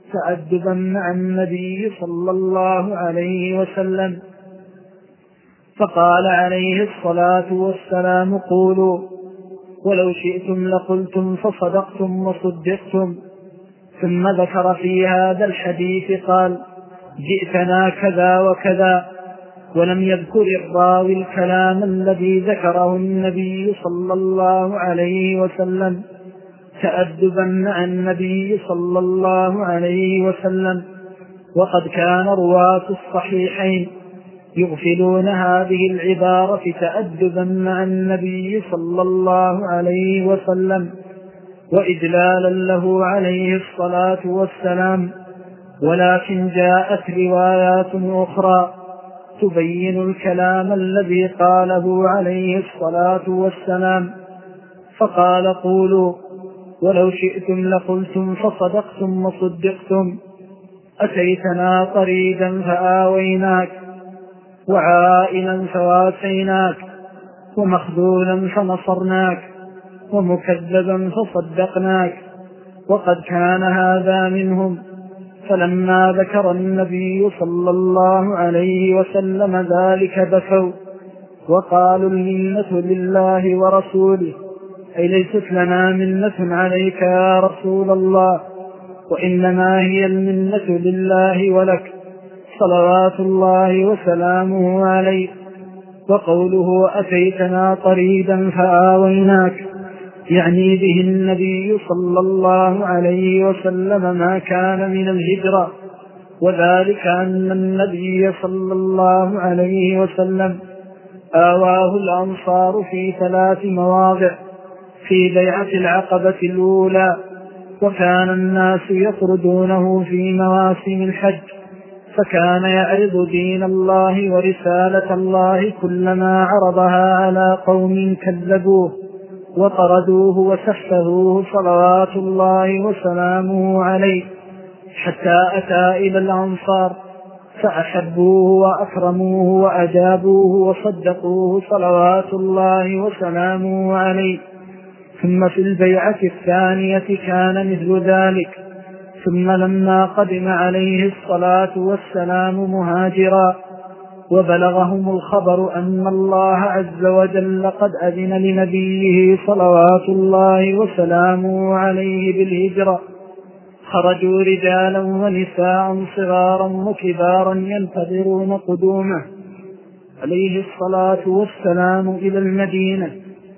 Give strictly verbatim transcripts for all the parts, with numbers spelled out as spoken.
تأدبا مع النبي صلى الله عليه وسلم. فقال عليه الصلاة والسلام: قولوا ولو شئتم لقلتم فصدقتم وصدقتم. ثم ذكر في هذا الحديث قال: جئتنا كذا وكذا، ولم يذكر الراوي الكلام الذي ذكره النبي صلى الله عليه وسلم تأدبا مع النبي صلى الله عليه وسلم. وقد كان رواة الصحيحين يغفلون هذه العبارة تأدبا مع النبي صلى الله عليه وسلم وإجلالا له عليه الصلاة والسلام، ولكن جاءت روايات أخرى تبين الكلام الذي قاله عليه الصلاة والسلام. فقال: قولوا ولو شئتم لقلتم فصدقتم وصدقتم. أتيتنا طريدا فآويناك، وعائلا فواسيناك، ومخذولا فنصرناك، ومكذبا فصدقناك. وقد كان هذا منهم. فلما ذكر النبي صلى الله عليه وسلم ذلك بكوا وقالوا: المنة لله ورسوله، أي ليست لنا منة عليك يا رسول الله، وإنما هي المنة لله ولك صلوات الله وسلامه عليه. وقوله: أتيتنا طريدا فآويناك، يعني به النبي صلى الله عليه وسلم ما كان من الهجرة، وذلك أن النبي صلى الله عليه وسلم آواه الأنصار في ثلاث مواضع: في بيعة العقبة الأولى، وكان الناس يطردونه في مواسم الحج، فكان يعرض دين الله ورسالة الله كلما عرضها على قوم كذبوه وطردوه وسفهوه صلوات الله وسلامه عليه، حتى أتى إلى الأنصار فأحبوه وأكرموه وأجابوه وصدقوه صلوات الله وسلامه عليه. ثم في البيعة الثانية كان مثل ذلك. ثم لما قدم عليه الصلاة والسلام مهاجرا وبلغهم الخبر أن الله عز وجل قد أذن لنبيه صلوات الله وسلامه عليه بالهجرة، خرجوا رجالا ونساء صغارا وكبارا ينتظرون قدومه عليه الصلاة والسلام إلى المدينة،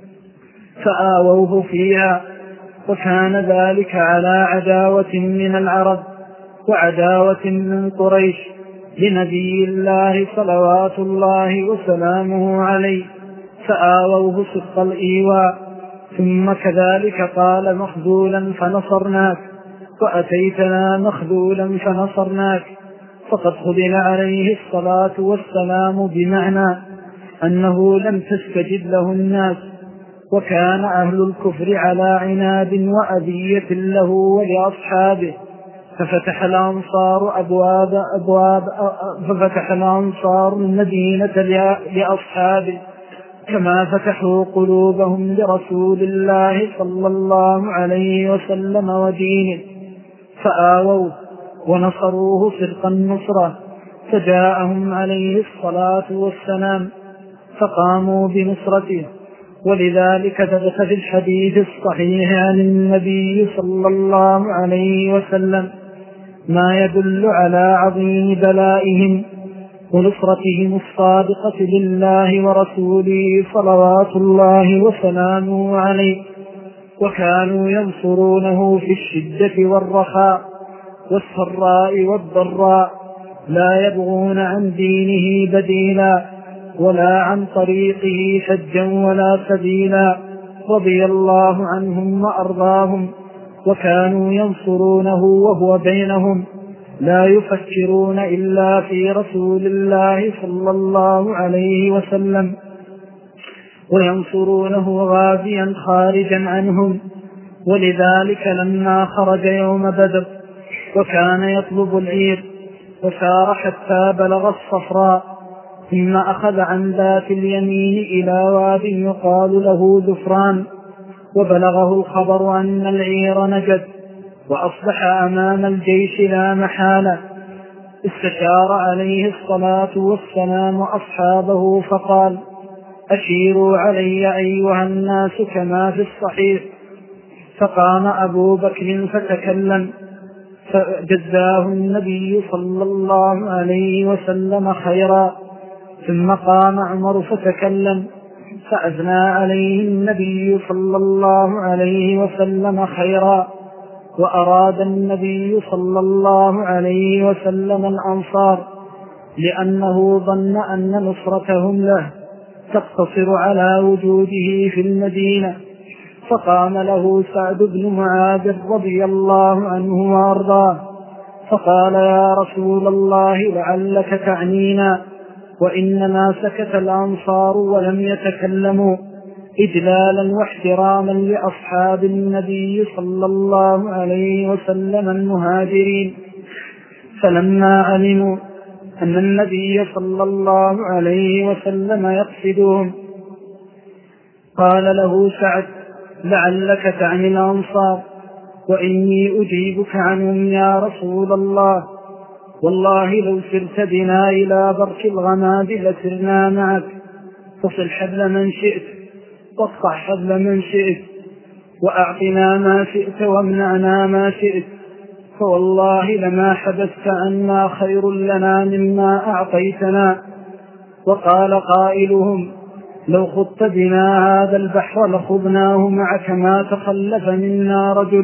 فآووه فيها. وكان ذلك على عداوة من العرب وعداوة من قريش لنبي الله صلوات الله وسلامه عليه، فآووه صدق الإيواء. ثم كذلك قال: مخذولا فنصرناك، وأتيتنا مخذولا فنصرناك. فقد خذل عليه الصلاة والسلام بمعنى أنه لم تستجد له الناس، وكان أهل الكفر على عناد وأذية له ولأصحابه، ففتح الأنصار أبواب أبواب ففتح الأنصار المدينة لأصحابه كما فتحوا قلوبهم لرسول الله صلى الله عليه وسلم ودينه، فآووه ونصروه صدق النصرة، فجاءهم عليه الصلاة والسلام فقاموا بنصرته. ولذلك ثبت في الحديث الصحيح عن النبي صلى الله عليه وسلم ما يدل على عظيم بلائهم ونصرتهم الصادقة لله ورسوله صلوات الله وسلامه عليه. وكانوا ينصرونه في الشدة والرخاء والسراء والضراء، لا يبغون عن دينه بديلا ولا عن طريقه حجا ولا سبيلا، رضي الله عنهم وأرضاهم. وكانوا ينصرونه وهو بينهم، لا يفكرون إلا في رسول الله صلى الله عليه وسلم، وينصرونه غازيا خارجا عنهم. ولذلك لما خرج يوم بدر وكان يطلب العير وسار حتى بلغ الصفراء، ثم أخذ عن ذات اليمين إلى واد يقال له ذفران، وبلغه الخبر أن العير نجد، وأصبح أمام الجيش لا محالة. استشار عليه الصلاة والسلام أصحابه فقال: أشيروا علي أيها الناس كما في الصحيح. فقام أبو بكر فتكلم، فجزاه النبي صلى الله عليه وسلم خيرا. ثم قام عمر فتكلم، فأثنى عليه النبي صلى الله عليه وسلم خيرا. وأراد النبي صلى الله عليه وسلم الأنصار، لأنه ظن أن نصرتهم له تقتصر على وجوده في المدينة. فقام له سعد بن معاذ رضي الله عنه وأرضاه فقال: يا رسول الله لعلك تعنينا، وإنما سكت الأنصار ولم يتكلموا إجلالا واحتراما لأصحاب النبي صلى الله عليه وسلم المهاجرين. فلما علموا أن النبي صلى الله عليه وسلم يقصدهم قال له سعد: لعلك تعني الأنصار، وإني أجيبك عنهم يا رسول الله. والله لو سرت بنا إلى برك الغماد لسرنا معك، فصل حبل من شئت واقطع حبل من شئت، وأعطنا ما شئت وامنعنا ما شئت، فوالله لما حدثت عنا خير لنا مما أعطيتنا. وقال قائلهم: لو خضت بنا هذا البحر لخضناه معك ما تخلف منا رجل.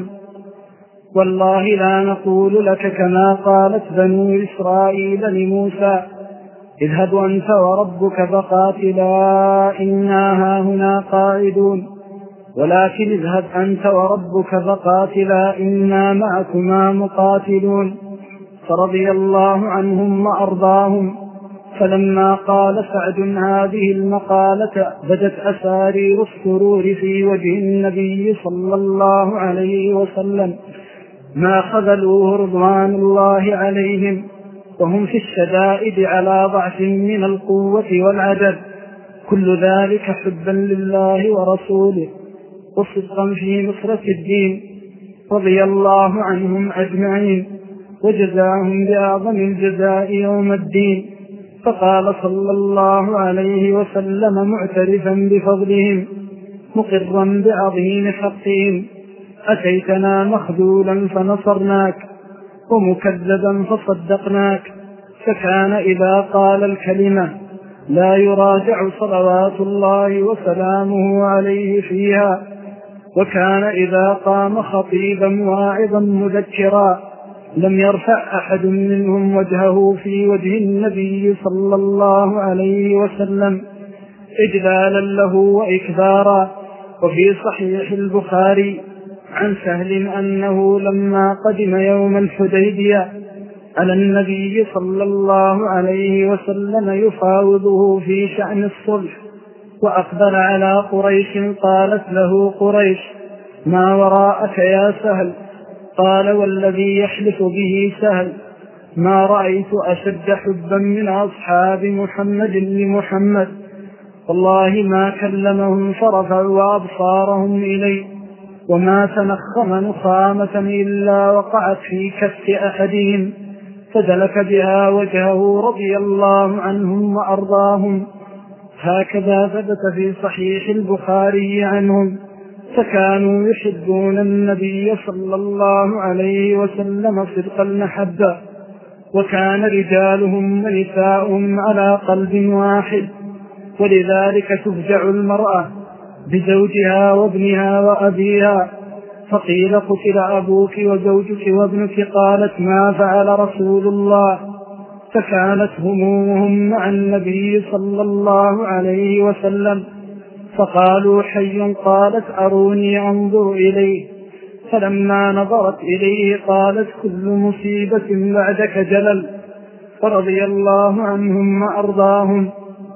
والله لا نقول لك كما قالت بنو إسرائيل لموسى: اذهب أنت وربك فقاتلا إنا هاهنا قاعدون، ولكن اذهب أنت وربك فقاتلا إنا معكما مقاتلون. فرضي الله عنهم وأرضاهم. فلما قال سعد هذه المقالة بدت أسارير السرور في وجه النبي صلى الله عليه وسلم ما خذلوه رضوان الله عليهم، وهم في الشدائد على ضعف من القوة والعدد، كل ذلك حبا لله ورسوله وصدقا في نصرة الدين. رضي الله عنهم أجمعين وجزاهم بأعظم الجزاء يوم الدين. فقال صلى الله عليه وسلم معترفا بفضلهم مقرا بعظيم حقهم: أتيتنا مخذولا فنصرناك، ومكذبا فصدقناك. فكان إذا قال الكلمة لا يراجع صلوات الله وسلامه عليه فيها، وكان إذا قام خطيبا واعظا مذكرا لم يرفع أحد منهم وجهه في وجه النبي صلى الله عليه وسلم إجلالا له وإكبارا. وفي صحيح البخاري عن سهل أنه لما قدم يوم الحديبية على النبي صلى الله عليه وسلم يفاوضه في شأن الصلح، وأقبل على قريش قالت له قريش: ما وراءك يا سهل؟ قال: والذي يحلف به سهل ما رأيت أشد حبا من أصحاب محمد لمحمد، والله ما كلمهم فرفعوا أبصارهم إليه، وما تنخم نخامة إلا وقعت في كف أحدهم فدلك بها وجهه رضي الله عنهم وأرضاهم. هكذا ثبت في صحيح البخاري عنهم. فكانوا يحبون النبي صلى الله عليه وسلم صدق المحبة، وكان رجالهم ونساؤهم على قلب واحد، ولذلك تفجع المرأة بزوجها وابنها وأبيها. فقيل: قتل أبوك وزوجك وابنك؟ قالت: ما فعل رسول الله؟ فكانت همومهم مع النبي صلى الله عليه وسلم. فقالوا: حي؟ قالت: أروني أنظر إليه. فلما نظرت إليه قالت: كل مصيبة بعدك جلل. فرضي الله عنهم وأرضاهم.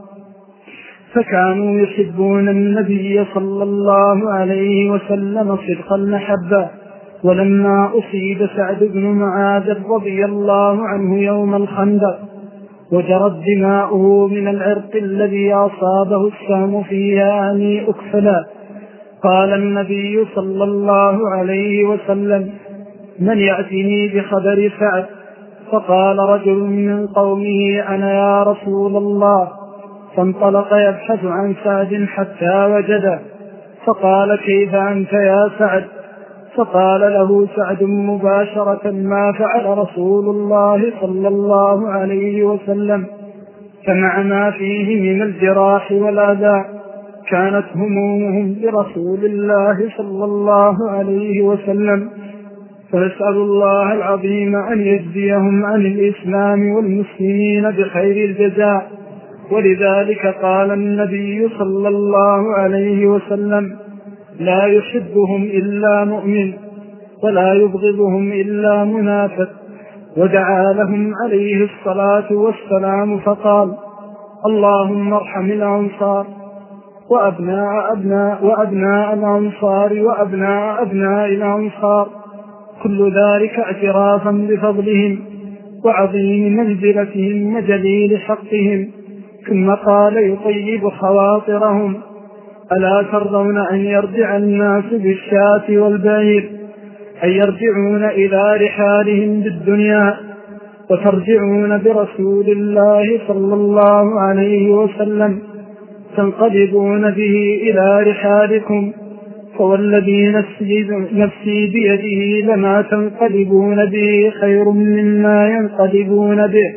فكانوا يحبون النبي صلى الله عليه وسلم صدق المحبة. ولما أصيب سعد بن معاذ رضي الله عنه يوم الخندق وجرت دماؤه من العرق الذي أصابه السهم فيها أني أكفلا، قال النبي صلى الله عليه وسلم: من يأتيني بخبر سعد؟ فقال رجل من قومه أنا يا رسول الله. فانطلق يبحث عن سعد حتى وجده، فقال كيف أنت يا سعد؟ فقال له سعد مباشرة ما فعل رسول الله صلى الله عليه وسلم، فمع ما فيه من الجراح والأذى كانت همومهم برسول الله صلى الله عليه وسلم، فنسأل الله العظيم أن يجزيهم عن الإسلام والمسلمين بخير الجزاء. ولذلك قال النبي صلى الله عليه وسلم لا يحبهم إلا مؤمن ولا يبغضهم إلا منافق. ودعا لهم عليه الصلاة والسلام فقال اللهم ارحم الأنصار وأبناء أبناء وأبناء الأنصار وأبناء أبناء الأنصار، كل ذلك اعترافا بفضلهم وعظيم منزلتهم وجليل حقهم. ثم قال يطيب خواطرهم ألا ترضون أن يرجع الناس بالشاة والبعير، أن يرجعون إلى رحالهم بالدنيا وترجعون برسول الله صلى الله عليه وسلم تنقلبون به إلى رحالكم، فوالذي نفسي, نفسي بيده لما تنقلبون به خير مما ينقلبون به.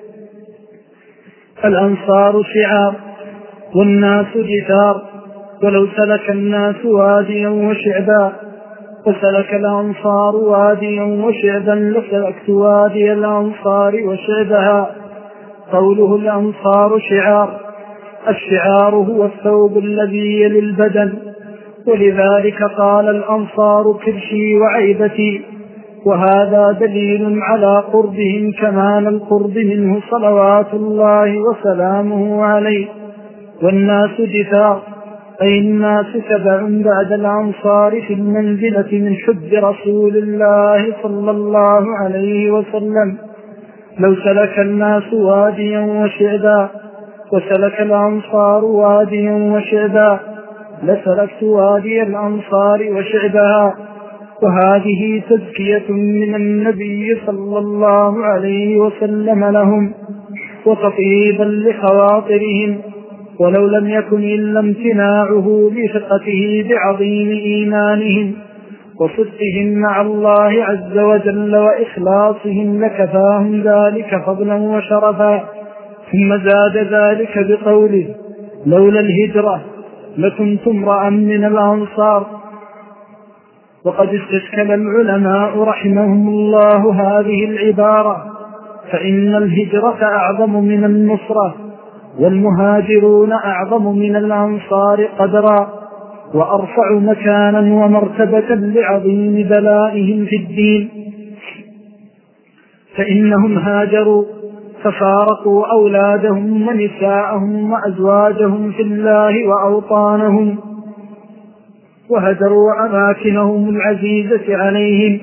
الأنصار شعار والناس جثار، ولو سلك الناس واديا وشعبا وسلك الأنصار واديا وشعبا لسلكت وادي الأنصار وشعبها. قوله الأنصار شعار، الشعار هو الثوب الذي يلي البدن، ولذلك قال الأنصار كرشي وعيبتي، وهذا دليل على قربهم كمال القرب منه صلوات الله وسلامه عليه. والناس جثار أي الناس تبع بعد الأنصار في المنزلة من حب رسول الله صلى الله عليه وسلم. لو سلك الناس واديا وشعبا وسلك الأنصار واديا وشعبا لسلكت وادي الأنصار وشعبها. وهذه تزكية من النبي صلى الله عليه وسلم لهم وتطيبا لخواطرهم، ولو لم يكن إلا امتناعه لثقته بعظيم إيمانهم وصدقهم مع الله عز وجل وإخلاصهم لكفاهم ذلك فضلا وشرفا. ثم زاد ذلك بقوله لولا الهجرة لكنت امرأ من الأنصار. وقد استشكل العلماء رحمهم الله هذه العبارة، فإن الهجرة أعظم من النصرة، والمهاجرون أعظم من الأنصار قدرا وأرفع مكانا ومرتبة لعظيم بلائهم في الدين، فإنهم هاجروا ففارقوا أولادهم ونساءهم وأزواجهم في الله وأوطانهم، وهجروا أماكنهم العزيزة عليهم،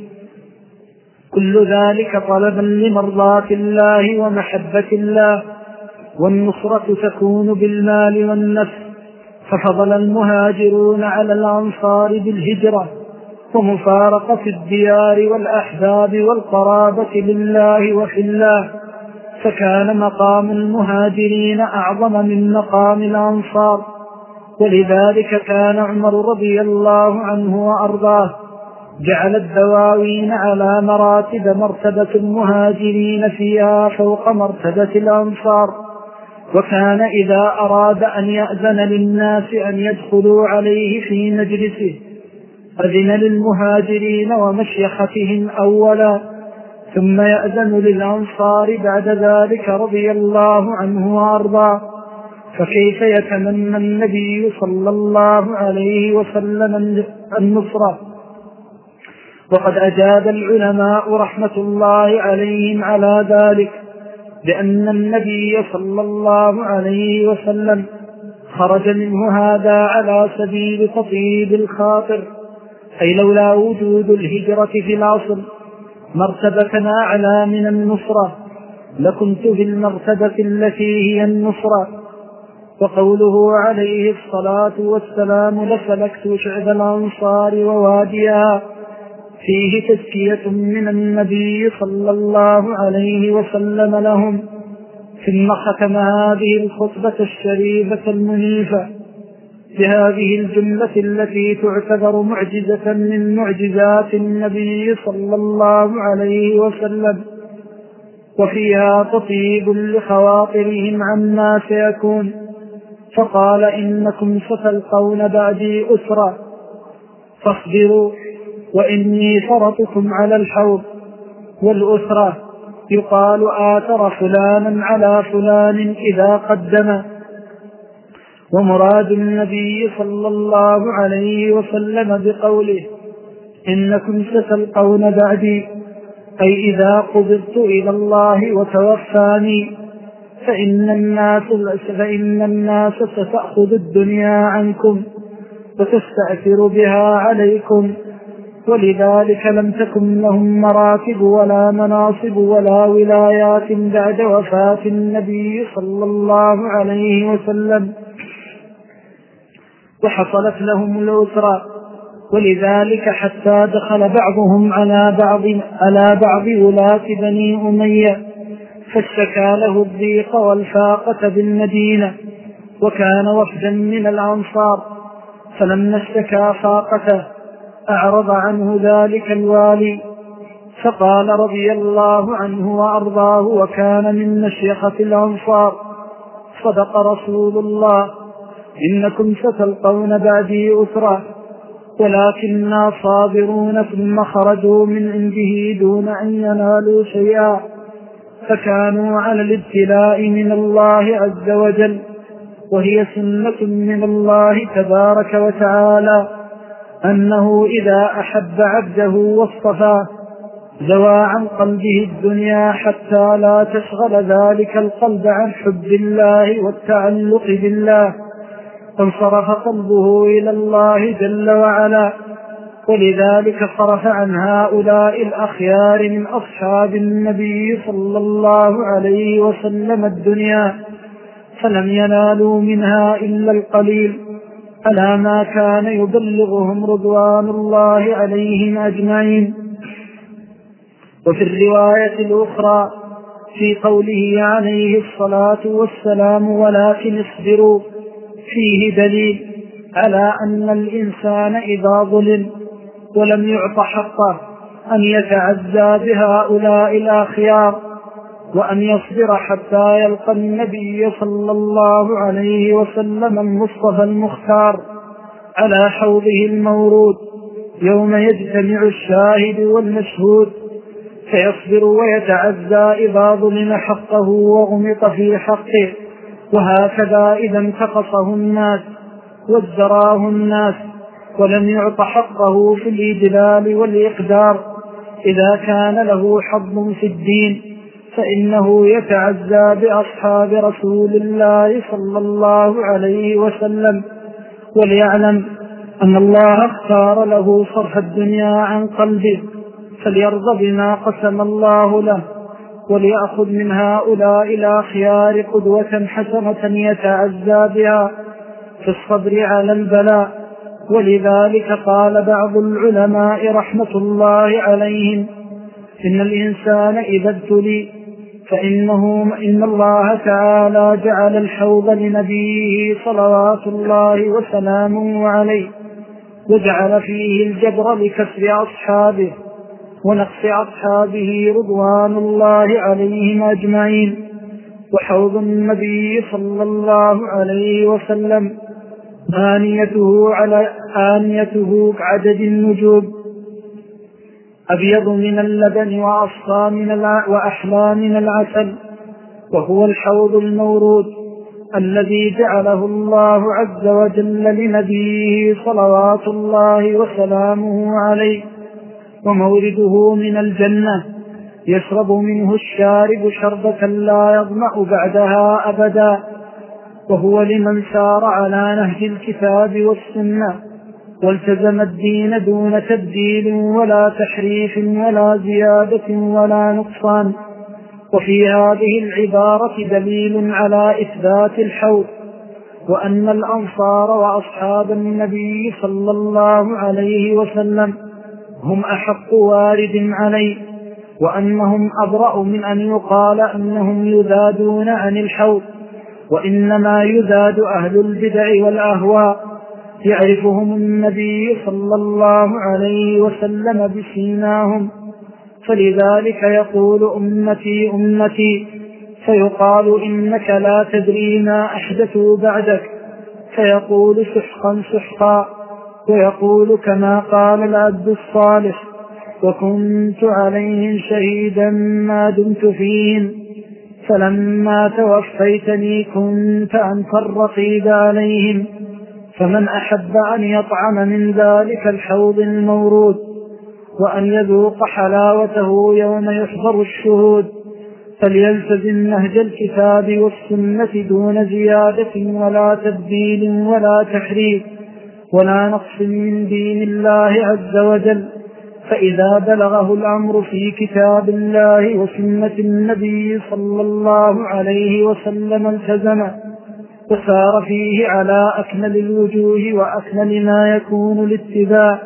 كل ذلك طلبا لمرضاة الله ومحبة الله. والنصرة تكون بالمال والنفس، ففضل المهاجرون على الأنصار بالهجرة ومفارقة الديار والأحباب والقرابة لله وفي الله، فكان مقام المهاجرين أعظم من مقام الأنصار. ولذلك كان عمر رضي الله عنه وأرضاه جعل الدواوين على مراتب مرتبة المهاجرين فيها فوق مرتبة الأنصار، وكان إذا أراد أن يأذن للناس أن يدخلوا عليه في مجلسه أذن للمهاجرين ومشيختهم أولا، ثم يأذن للأنصار بعد ذلك رضي الله عنه وأرضاه. فكيف يتمنى النبي صلى الله عليه وسلم النصرة؟ وقد أجاب العلماء رحمة الله عليهم على ذلك بأن النبي صلى الله عليه وسلم خرج منه هذا على سبيل تطيب الخاطر، أي لولا وجود الهجرة في الأصل مرتبة أعلى من النصرة لكنت في المرتبة التي هي النصرة. وقوله عليه الصلاة والسلام لسلكت شعب الأنصار وواديها، فيه تزكية من النبي صلى الله عليه وسلم لهم. ثم ختم هذه الخطبة الشريفة المنيفة بهذه الجملة التي تعتبر معجزة من معجزات النبي صلى الله عليه وسلم، وفيها تطيب لخواطرهم عما سيكون. فقال: إنكم ستلقون بعدي أسرا فاصبروا وإني فرطكم على الحوض. والأسرة يقال آثر فلانا على فلان إذا قدم. ومراد النبي صلى الله عليه وسلم بقوله إنكم ستلقون بعدي أي إذا قبضت إلى الله وتوفاني فإن الناس, فإن الناس ستأخذ الدنيا عنكم وتستأثر بها عليكم، ولذلك لم تكن لهم مراتب ولا مناصب ولا ولايات بعد وفاة النبي صلى الله عليه وسلم، وحصلت لهم الأسرة. ولذلك حتى دخل بعضهم على بعض على بعض ولاة بني أمية فاشتكى له الضيق والفاقة بالمدينة، وكان وفدا من الأنصار، فلما اشتكى فاقته أعرض عنه ذلك الوالي فقال رضي الله عنه وأرضاه وكان من مشيخة الأنصار: صدق رسول الله إنكم ستلقون بعدي أسرة ولكننا صابرون. ثم خرجوا من عنده دون أن ينالوا شيئا، فكانوا على الابتلاء من الله عز وجل، وهي سنة من الله تبارك وتعالى أنه إذا أحب عبده واصطفاه زوى عن قلبه الدنيا حتى لا تشغل ذلك القلب عن حب الله والتعلق بالله، فانصرف قلبه إلى الله جل وعلا. ولذلك صرف عن هؤلاء الأخيار من أصحاب النبي صلى الله عليه وسلم الدنيا، فلم ينالوا منها إلا القليل على ما كان يبلغهم رضوان الله عليهم أجمعين. وفي الرواية الأخرى في قوله عليه الصلاة والسلام: ولكن اصبروا، فيه دليل على أن الإنسان إذا ظلم ولم يعط حقه أن يتعزى بهؤلاء الأخيار، وأن يصبر حتى يلقى النبي صلى الله عليه وسلم المصطفى المختار على حوضه المورود يوم يجتمع الشاهد والمشهود، فيصبر ويتعزى إذا ظلم حقه وغمط في حقه. وهكذا إذا انتقصه الناس وازدراه الناس ولم يعط حقه في الإجلال والإقدار، إذا كان له حظ في الدين فإنه يتعزى بأصحاب رسول الله صلى الله عليه وسلم. وليعلم أن الله اختار له صرف الدنيا عن قلبه، فليرضى بما قسم الله له، وليأخذ من هؤلاء الأخيار قدوة حسنة يتعزى بها في الصبر على البلاء. ولذلك قال بعض العلماء رحمة الله عليهم: إن الإنسان إذا ابتلي فإنه إن الله تعالى جعل الحوض لنبيه صلوات الله وسلامه عليه، وجعل فيه الجبر لكسر أصحابه ونقص أصحابه رضوان الله عليهم أجمعين. وحوض النبي صلى الله عليه وسلم آنيته على آنيته كعدد النجوم، أبيض من اللبن وأصفى من وأحلى من العسل، وهو الحوض المورود الذي جعله الله عز وجل لنبيه صلوات الله وسلامه عليه، ومورده من الجنة يشرب منه الشارب شربة لا يظمأ بعدها أبدا، وهو لمن سار على نهج الكتاب والسنة والتزم الدين دون تبديل ولا تحريف ولا زيادة ولا نقصان. وفي هذه العبارة دليل على إثبات الحوض، وأن الأنصار وأصحاب النبي صلى الله عليه وسلم هم أحق وارد عليه، وأنهم أبرأ من أن يقال أنهم يذادون عن الحوض، وإنما يذاد أهل البدع والأهواء يعرفهم النبي صلى الله عليه وسلم بسيماهم، فلذلك يقول أمتي أمتي، فيقال إنك لا تدري ما أحدثوا بعدك، فيقول سحقا سحقا، ويقول كما قال العبد الصالح: وكنت عليهم شهيدا ما دمت فيهم، فلما توفيتني كنت أنت الرقيب عليهم. فمن أحب أن يطعم من ذلك الحوض المورود وأن يذوق حلاوته يوم يحضر الشهود فليلتزم نهج الكتاب والسنة دون زيادة ولا تبديل ولا تحريف ولا نقص من دين الله عز وجل. فإذا بلغه الأمر في كتاب الله وسنة النبي صلى الله عليه وسلم التزم وسار فيه على أكمل الوجوه وأكمل ما يكون الاتباع.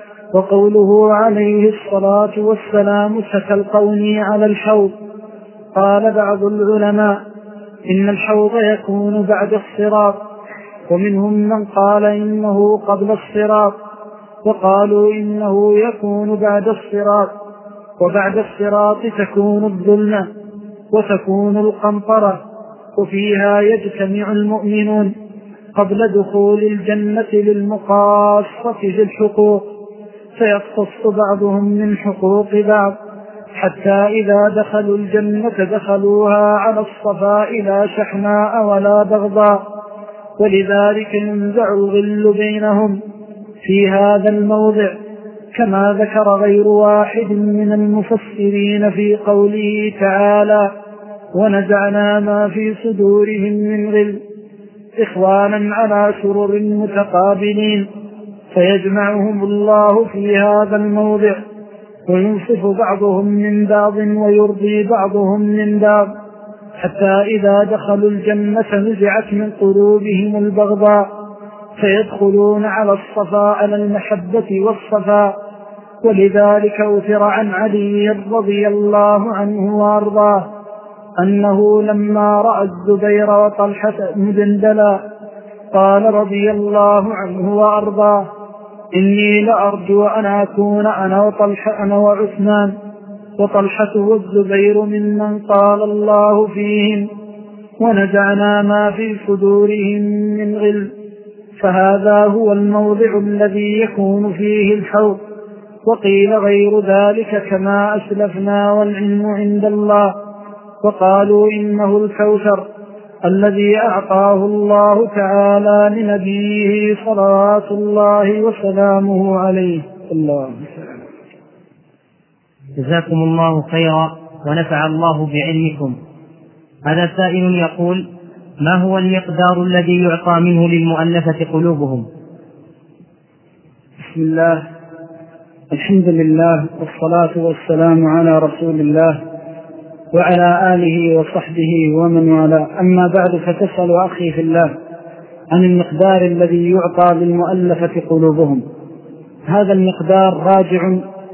وقوله عليه الصلاة والسلام: ستلقوني على الحوض، قال بعض العلماء إن الحوض يكون بعد الصراط، ومنهم من قال إنه قبل الصراط، وقالوا إنه يكون بعد الصراط، وبعد الصراط تكون الظلمة وتكون القنطرة، وفيها يجتمع المؤمنون قبل دخول الجنة للمقاصة في الحقوق، فيقتص بعضهم من حقوق بعض، حتى إذا دخلوا الجنة دخلوها على الصفاء لا شحناء ولا بغضاء، ولذلك ينزع الغل بينهم في هذا الموضع، كما ذكر غير واحد من المفسرين في قوله تعالى: ونزعنا ما في صدورهم من غل إخوانا على سرر متقابلين، فيجمعهم الله في هذا الموضع وينصف بعضهم من بعض ويرضي بعضهم من بعض، حتى إذا دخلوا الجنة نزعت من قلوبهم البغضاء، فيدخلون على الصفاء على المحبة والصفاء. ولذلك أثر عن علي رضي الله عنه وأرضاه أنه لما رأى الزبير وطلحة مجندلا قال رضي الله عنه وأرضاه: إني لأرجو أن أكون أنا وطلحة أنا وعثمان وطلحة والزبير ممن قال الله فيهم: ونزعنا ما في صدورهم من غل. فهذا هو الموضع الذي يكون فيه الحوض. وقيل غير ذلك كما أسلفنا، والعلم عند الله. وقالوا إنه الكوثر الذي أعطاه الله تعالى لنبيه صلوات الله وسلامه عليه. الله جزاكم الله خيرا ونفع الله بعلمكم. هذا سائل يقول: ما هو المقدار الذي يعطى منه للمؤلفة قلوبهم؟ بسم الله، الحمد لله، والصلاة والسلام على رسول الله وعلى آله وصحبه ومن والاه. أما بعد، فتسأل أخي في الله عن المقدار الذي يعطى للمؤلفة قلوبهم. هذا المقدار راجع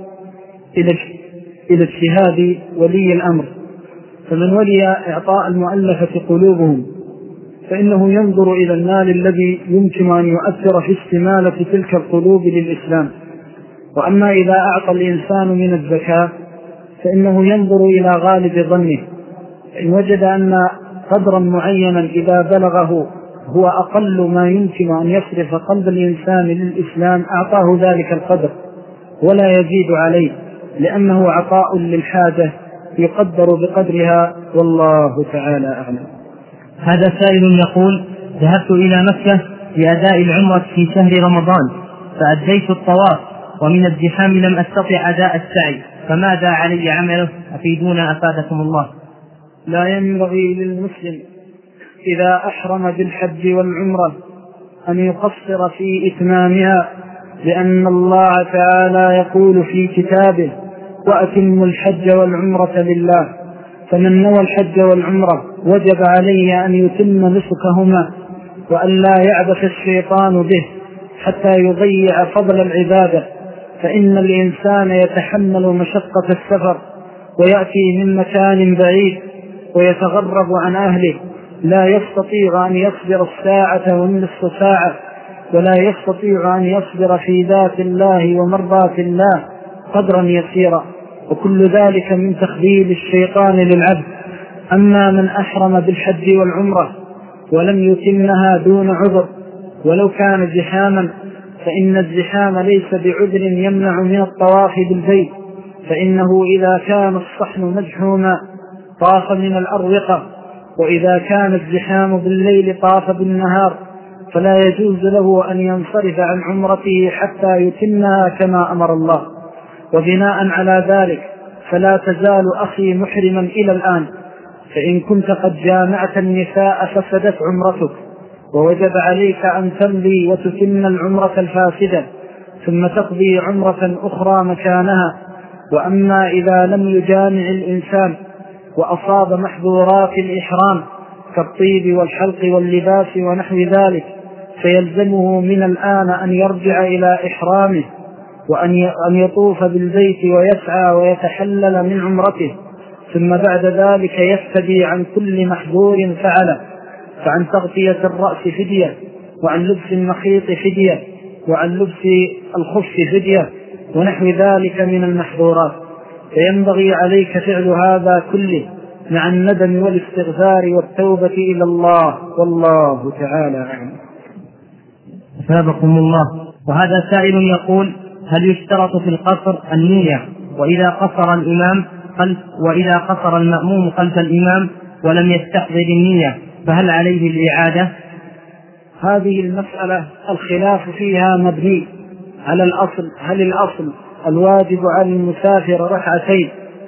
إلى اجتهاد ولي الأمر، فمن ولي إعطاء المؤلفة قلوبهم فإنه ينظر إلى المال الذي يمكن أن يؤثر في استمالة تلك القلوب للإسلام. وأما إذا أعطى الإنسان من الزكاة فإنه ينظر إلى غالب ظنه، إن وجد أن قدرا معينا إذا بلغه هو أقل ما يمكن أن يصرف قلب الإنسان للإسلام أعطاه ذلك القدر ولا يزيد عليه، لأنه عطاء للحاجة يقدر بقدرها، والله تعالى أعلم. هذا سائل يقول: ذهبت إلى مكة لأداء العمرة في شهر رمضان، فأديت الطواف، ومن الزحام لم أستطع أداء السعي، فماذا علي عمله؟ أفيدونا أفادكم الله. لا ينبغي للمسلم إذا أحرم بالحج والعمرة أن يقصر في إتمامها، لأن الله تعالى يقول في كتابه: وأتموا الحج والعمرة لله. فمن نوى الحج والعمرة وجب عليه أن يتم نسكهما، وأن لا يعبث الشيطان به حتى يضيع فضل العبادة، فإن الإنسان يتحمل مشقة السفر ويأتي من مكان بعيد ويتغرب عن أهله، لا يستطيع أن يصبر الساعة والنصف ساعة، ولا يستطيع أن يصبر في ذات الله ومرضات الله قدرا يسيرا، وكل ذلك من تخذيل الشيطان للعبد. أما من أحرم بالحج والعمرة ولم يتمها دون عذر ولو كان زحاما، فإن الزحام ليس بعذر يمنع من الطواف بالبيت، فإنه إذا كان الصحن مزحوما طاف من الأروقة، وإذا كان الزحام بالليل طاف بالنهار، فلا يجوز له أن ينصرف عن عمرته حتى يتمها كما أمر الله. وبناء على ذلك فلا تزال أخي محرما إلى الآن، فإن كنت قد جامعت النساء فسدت عمرتك، ووجب عليك أن تمضي وتتم العمرة الفاسدة ثم تقضي عمرة أخرى مكانها. وأما إذا لم يجامع الإنسان وأصاب محظورات الإحرام كالطيب والحلق واللباس ونحو ذلك، فيلزمه من الآن أن يرجع إلى إحرامه، وأن يطوف بالبيت ويسعى ويتحلل من عمرته، ثم بعد ذلك يفتدي عن كل محظور فعله، فعن تغطية الرأس فدية، وعن لبس المخيط فدية، وعن لبس الخف فدية، ونحو ذلك من المحظورات. فينبغي عليك فعل هذا كله مع الندم والاستغفار والتوبة إلى الله، والله تعالى أعلم. أثابكم الله. وهذا سائل يقول: هل يشترط في القصر النية وإذا قصر الإمام خلف وإذا قصر المأموم خلف الإمام ولم يستحضر النية فهل عليه الإعادة؟ هذه المسألة الخلاف فيها مبني على الأصل. هل الأصل الواجب على المسافر ركعتين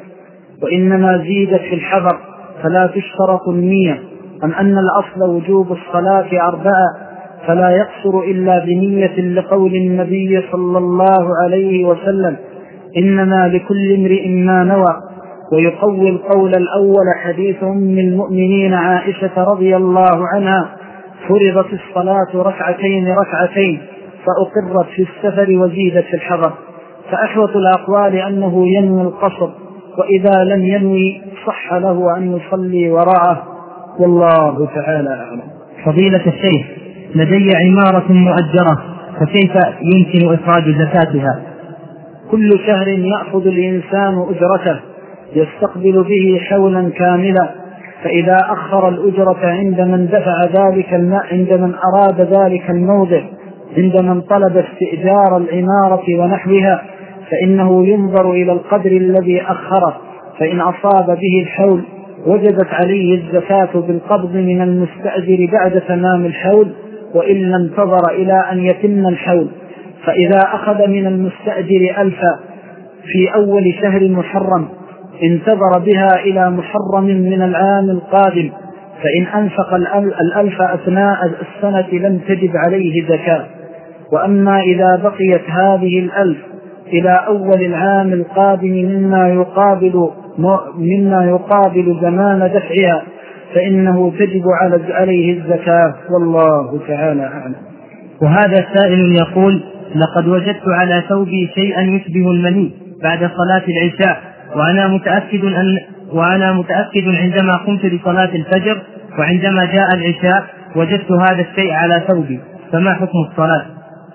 وإنما زيدت في الحضر فلا تشترط النية، أم أن الأصل وجوب الصلاة أربعة فلا يقصر إلا بنية، لقول النبي صلى الله عليه وسلم: إنما لكل امرئ ما نوى. ويقوي القول الأول حديث أم المؤمنين عائشة رضي الله عنها: فرضت الصلاة ركعتين ركعتين فأقرت في السفر وزيدت في الحضر. فأحوط الأقوال أنه ينوي القصر، وإذا لم ينوي صح له أن يصلي وراءه، والله تعالى أعلم. فضيلة الشيخ، لدي عمارة مؤجرة، فكيف يمكن إخراج زكاتها؟ كل شهر يأخذ الإنسان أجرته يستقبل به حولا كاملا، فإذا أخر الأجرة عند من دفع ذلك الماء، عند من أراد ذلك الموضع، عند من طلب استئجار العمارة ونحوها، فإنه ينظر إلى القدر الذي أخره، فإن أصاب به الحول وجبت عليه الزكاة بالقبض من المستأجر بعد تمام الحول، وإلا انتظر إلى أن يتم الحول. فإذا أخذ من المستأجر ألفا في أول شهر محرم انتظر بها إلى محرم من العام القادم، فإن أنفق الألف أثناء السنة لم تجب عليه زكاة. وأما إذا بقيت هذه الألف إلى أول العام القادم مما يقابل, مما يقابل زمان دفعها فإنه تجب عليه الزكاة، والله تعالى أعلم. وهذا سائل يقول: لقد وجدت على ثوبي شيئا يشبه المني بعد صلاة العشاء، وأنا متأكد أن وأنا متأكد عندما قمت لصلاة الفجر، وعندما جاء العشاء وجدت هذا الشيء على ثوبي، فما حكم الصلاة؟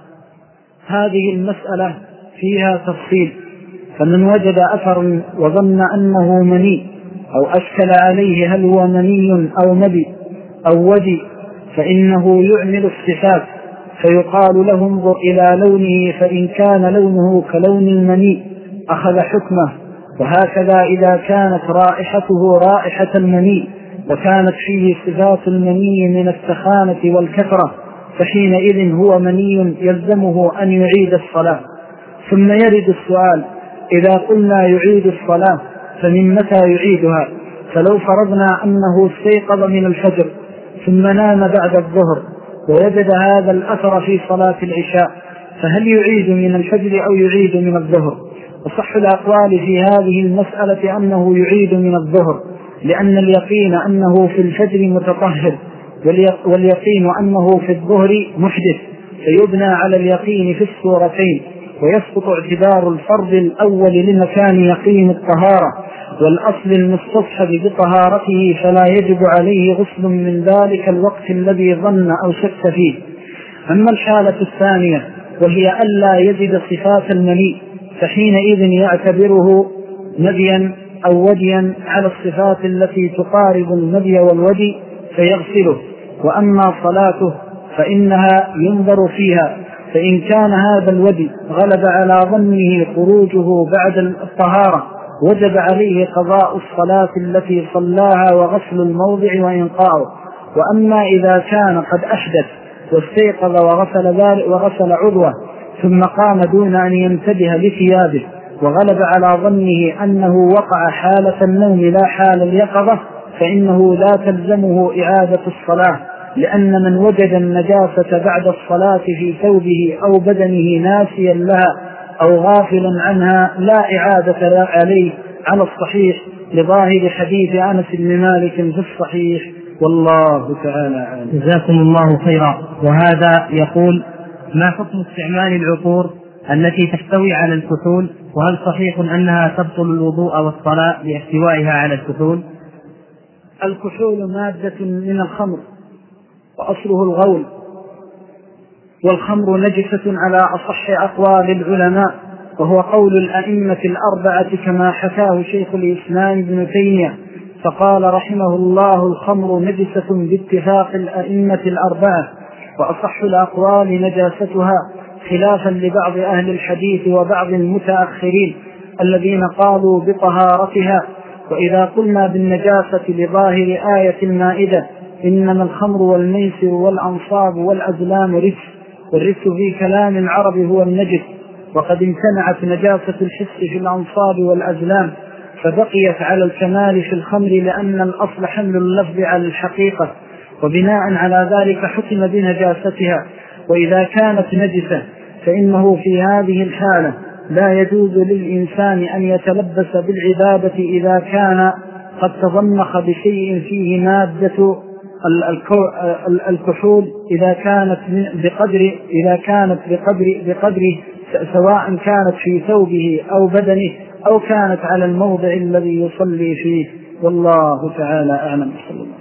هذه المسألة فيها تفصيل، فمن وجد أثر وظن أنه مني أو أشكل عليه هل هو مني أو نبي أو ودي، فإنه يعمل الصفات، فيقال له انظر إلى لونه، فإن كان لونه كلون المني أخذ حكمه. وهكذا إذا كانت رائحته رائحة المني وكانت فيه صفات المني من السخانة والكثرة، فحينئذ هو مني يلزمه أن يعيد الصلاة. ثم يرد السؤال: إذا قلنا يعيد الصلاة فمن متى يعيدها؟ فلو فرضنا أنه استيقظ من الفجر ثم نام بعد الظهر ووجد هذا الأثر في صلاة العشاء، فهل يعيد من الفجر أو يعيد من الظهر؟ وصح الأقوال في هذه المسألة أنه يعيد من الظهر، لأن اليقين أنه في الفجر متطهر، واليقين أنه في الظهر محدث، فيبنى على اليقين في الصورتين. ويسقط اعتبار الفرض الأول لمكان يقين الطهارة والأصل المستصحب بطهارته، فلا يجب عليه غسل من ذلك الوقت الذي ظن أو شك فيه. أما الحالة الثانية وهي ألا يجد صفات المني، فحينئذ يعتبره نبيا أو وديا على الصفات التي تقارب النبي والودي فيغسله. وأما صلاته فإنها ينظر فيها، فإن كان هذا الودي غلب على ظنه خروجه بعد الطهارة وجب عليه قضاء الصلاة التي صلاها وغسل الموضع وإنقاؤه. وأما إذا كان قد أحدث واستيقظ وغسل ذلك وغسل عضوه ثم قام دون أن ينتبه لثيابه وغلب على ظنه أنه وقع حالة النوم لا حال اليقظة، فإنه لا تلزمه إعادة الصلاة، لأن من وجد النجاسة بعد الصلاة في ثوبه أو بدنه ناسيا لها أو غافلا عنها لا إعادة عليه على الصحيح، لظاهر حديث أنس بن مالك في الصحيح، والله تعالى أعلم. جزاكم الله خيرا. وهذا يقول: ما حكم استعمال العطور التي تحتوي على الكحول، وهل صحيح أنها تبطل الوضوء والصلاة لاحتوائها على الكحول؟ الكحول مادة من الخمر وأصله الغول، والخمر نجسة على أصح أقوال العلماء، وهو قول الأئمة الأربعة كما حكاه شيخ الإسلام ابن تيمية، فقال رحمه الله: الخمر نجسة باتفاق الأئمة الأربعة، وأصح الأقوال نجاستها، خلافا لبعض أهل الحديث وبعض المتأخرين الذين قالوا بطهارتها. وإذا قلنا بالنجاسة لظاهر آية المائدة: إنما الخمر والميسر والأنصاب والأزلام رجس، والرجس في كلام العرب هو النجس، وقد امتنعت نجاسة الحس في الأنصاب والأزلام، فبقيت على الكمال في الخمر لأن الأصل حمل اللفظ على الحقيقة، وبناء على ذلك حكم بنجاستها. وإذا كانت نجسة فإنه في هذه الحالة لا يجوز للإنسان أن يتلبس بالعبادة إذا كان قد تضمخ بشيء فيه مادة الكحول، إذا كانت بقدر إذا كانت بقدر بقدره سواء كانت في ثوبه أو بدنه أو كانت على الموضع الذي يصلي فيه، والله تعالى أعلم.